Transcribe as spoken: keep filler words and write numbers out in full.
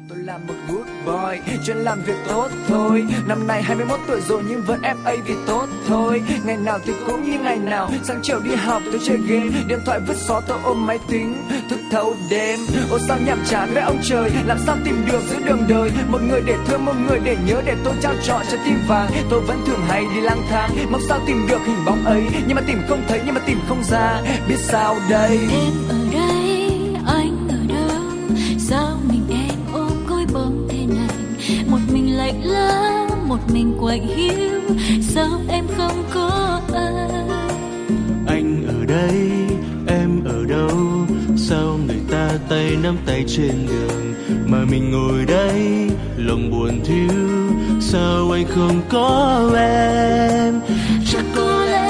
Tôi là một good boy, chuyên làm việc tốt thôi. Năm nay hai mươi mốt tuổi rồi nhưng vẫn ép a vì tốt thôi. Ngày nào thì cũng như ngày nào, sáng chiều đi học tôi chơi game, điện thoại vứt xó tôi ôm máy tính, thức thâu đêm. Ôi sao nhàm chán với ông trời, làm sao tìm được giữa đường đời một người để thương, một người để nhớ, để tôi trao trọn trái tim vàng. Tôi vẫn thường hay đi lang thang, mong sao tìm được hình bóng ấy, nhưng mà tìm không thấy, nhưng mà tìm không ra, biết sao đây. Em ở đây, anh ở đâu? Sao mình em ôm gối bóng thế này? Một mình lạnh lẽo, một mình quạnh hiu. Sao em không có anh? Anh ở đây, em ở đâu? Sao người ta tay nắm tay trên đường mà mình ngồi đây lòng buồn thiếu? Sao anh không có em? Chắc có lẽ